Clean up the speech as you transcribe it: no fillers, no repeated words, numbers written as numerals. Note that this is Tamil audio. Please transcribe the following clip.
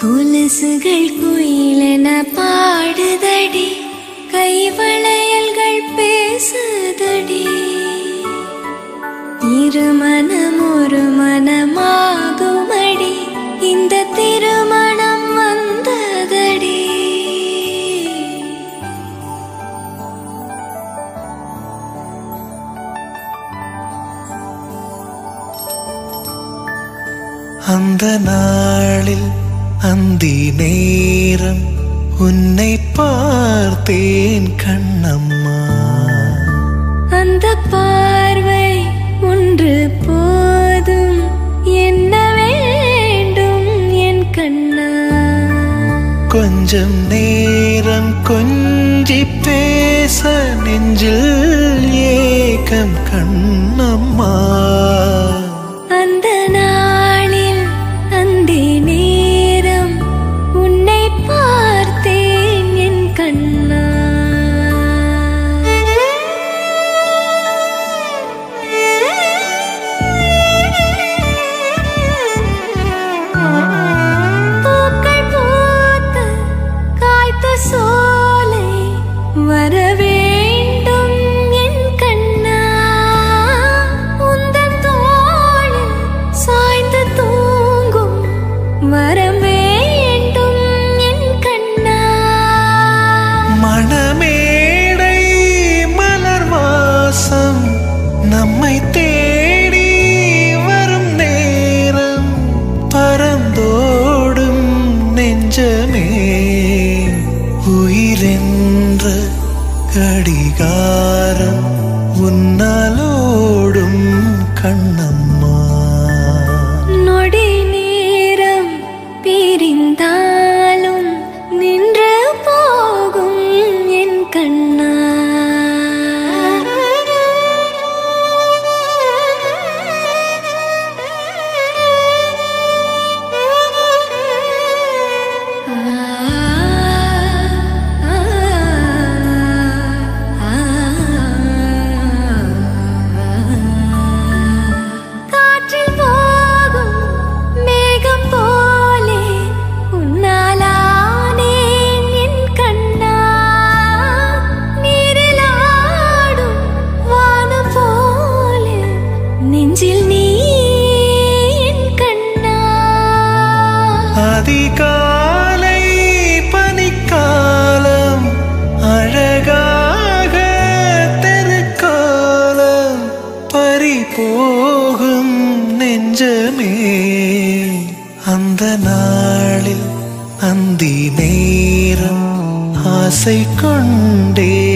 கொலுசுகள் குயிலென பாடுதடி, கைவளையல்கள் பேசுதடி. இருமனம் ஒரு மனமாகுமடி, இந்த திருமணம் வந்ததடி. அந்த நாளில் அந்தி நேரம் உன்னை பார்த்தேன் கண்ணம்மா. அந்த பார்வை ஒன்று போதும், என்ன வேண்டும் என் கண்ணா. கொஞ்சம் நேரம் கொஞ்சி பேச நெஞ்சில் ஏக்கம் கண்ணம்மா. அந்த நாளில் அந்தி நேரம் உன்னை பார்த்தேன் என் கண்ணா. பூக்கள் பூத்த காய்த்த சோலை வர வேண்டும் என் கண்ணா. உந்தன் தோளில் சாய்ந்து தூங்கும் வரம் வேண்டும் என் கண்ணா. மணமேடை மலர் வாசம் நம்மை தேடி வரும் நேரம், பறந்தோடும் நெஞ்சமே உயிரென்ற கடிகாரம் உன்னாலோடும் கண்ணம்மா. நொடி நேரம் பிரிந்தாலும் நின்று போகும் என் கண்ணா. காற்றில் போகும் மேகம் போலே உன்னாலானேன் என் கண்ணா. நீரில் ஆடும் வானம் போலே நெஞ்சில் நீ என் கண்ணா. அதிகாலை பனிக்காலம் அழகாக தெருக்காலம், பறிபோகும் நெஞ்சமே அந்த நாளில் அந்தி நேரம் ஆசை கொண்டே